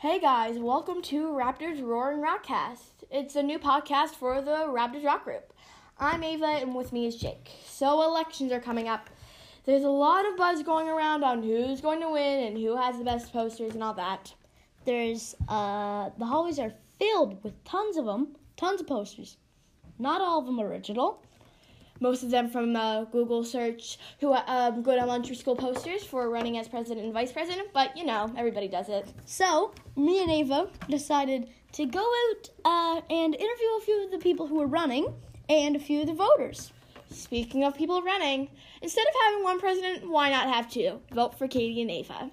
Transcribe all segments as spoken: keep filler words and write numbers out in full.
Hey guys, welcome to Raptors Roaring Rockcast. It's a new podcast for the Raptors Rock Group. I'm Ava and with me is Jake. So elections are coming up. There's a lot of buzz going around on who's going to win and who has the best posters and all that. There's, uh, the hallways are filled with tons of them, tons of posters. Not all of them original. Most of them from uh, Google search, who uh, good elementary school posters for running as president and vice president, but you know, everybody does it. So, me and Ava decided to go out uh, and interview a few of the people who are running and a few of the voters. Speaking of people running, instead of having one president, why not have two? Vote for Katie and Ava.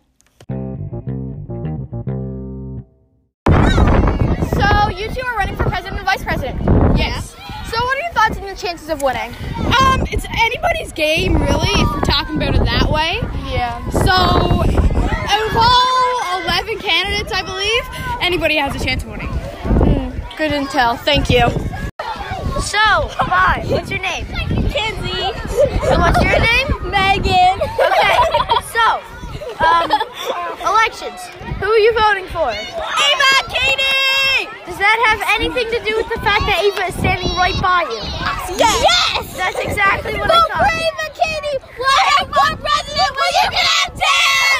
So, you two are running for president and vice president? Yes. So what are your thoughts and your chances of winning? Um, it's anybody's game, really, if we're talking about it that way. Yeah. So, out of all eleven candidates, I believe, anybody has a chance of winning. Mm, good intel. Thank you. So, hi, what's your name? Kenzie. And what's your name? Megan. Okay, so, um, elections. Who are you voting for? Ava, Katie! Does that have anything to do with the fact that Ava is standing right by you? Yes! Yes! That's exactly what Vote I for thought. Ava, Katie! We'll have one president, well, you can have two!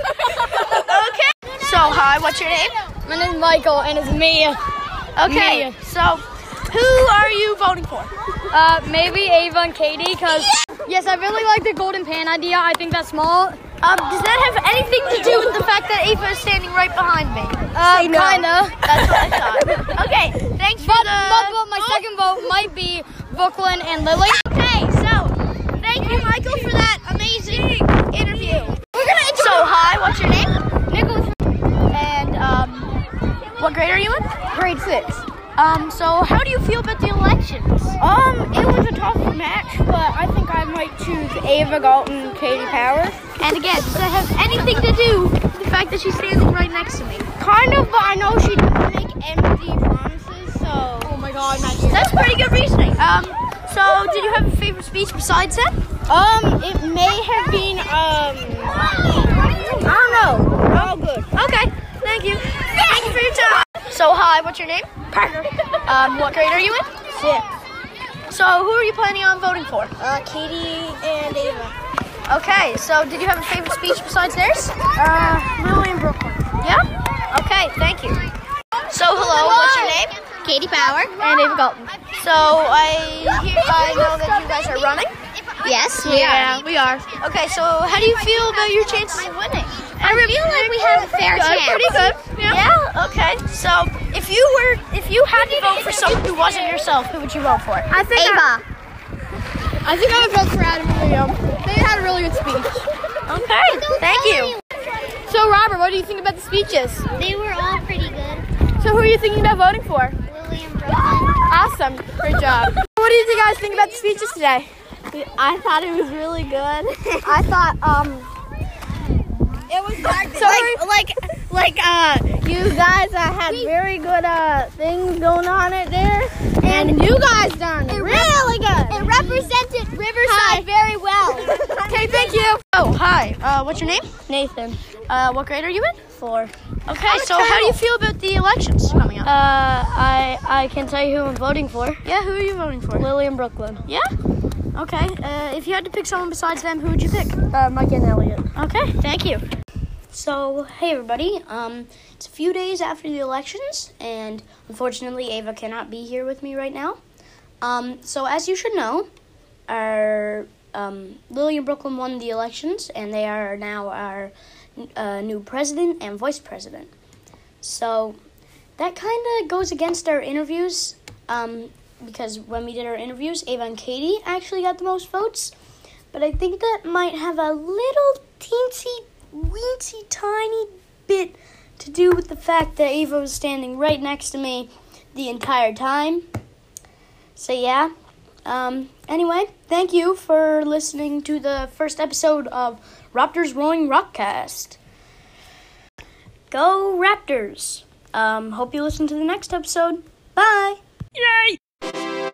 Okay. So, hi, what's your name? My name is Michael, and it's me. Okay, Me. so, who are you voting for? Uh, maybe Ava and Katie, because, yes, I really like the golden pan idea. I think that's small. Um, does that have anything to do with the fact that Ava is standing right behind me? Uh, no. kinda. That's what I thought. Okay, thanks for But, the... but, but my second vote might be Brooklyn and Lily. Okay, so, thank you, Michael, for that amazing interview. We're gonna So, hi, what's your name? Nicholas. And, um, what grade are you in? Grade six. Um, so how do you feel about the elections? Um, it was a tough match, but I think I might choose Ava Galton, Katie Power. And again, does that have anything to do with the fact that she's standing right next to me? Kind of, but I know she doesn't make empty promises, so... Oh my God, Matt. That's pretty good reasoning. Um, so did you have a favorite speech besides that? Um, it may have been, um... I don't know. Oh, good. Okay, thank you. Thank you for your time. So hi, what's your name? Parker. Um, what grade are you in? Six. So who are you planning on voting for? Uh, Katie and Ava. Okay, so did you have a favorite speech besides theirs? Uh, Lily and Brooklyn. Yeah? Okay, thank you. So hello, what's your name? Katie Power. And Ava Galton. So I hear, I know that you guys are running? Yes, Yeah, we are. Okay, so how do you feel about your chances of winning? I feel like we have a fair Good, chance. pretty good. Yeah. yeah. Okay. So if you were, if you had to vote for someone who wasn't yourself, who would you vote for? I think Ava. I think I would vote for Adam and Liam. They had a really good speech. Okay. Thank you. So Robert, what do you think about the speeches? They were all pretty good. So who are you thinking about voting for? Lily and Brooklyn. Awesome. Great job. What do you guys think about the speeches today? I thought it was really good. I thought, um... It was So like, like, like, uh, you guys uh, had very good uh things going on it there, and you guys done really good. It represented Riverside very well. Okay, thank you. Oh, hi. Uh, what's your name? Nathan, Uh, what grade are you in? four. Okay, so how do you feel about the elections coming Uh, up? I I can tell you who I'm voting for. Yeah, who are you voting for? Lily and Brooklyn. Yeah? Okay, uh, if you had to pick someone besides them, who would you pick? Uh, Mike and Elliot. Okay, thank you. So, hey everybody, um, it's a few days after the elections, and unfortunately Ava cannot be here with me right now. Um, so as you should know, our, um, Lily and Brooklyn won the elections, and they are now our uh, new president and vice president. So, that kind of goes against our interviews, um, because when we did our interviews, Ava and Katie actually got the most votes, but I think that might have a little teensy weensy tiny bit to do with the fact that Ava was standing right next to me the entire time. So yeah. Um, anyway, thank you for listening to the first episode of Raptors Roaring Rockcast. Go Raptors! Um, hope you listen to the next episode. Bye! Yay!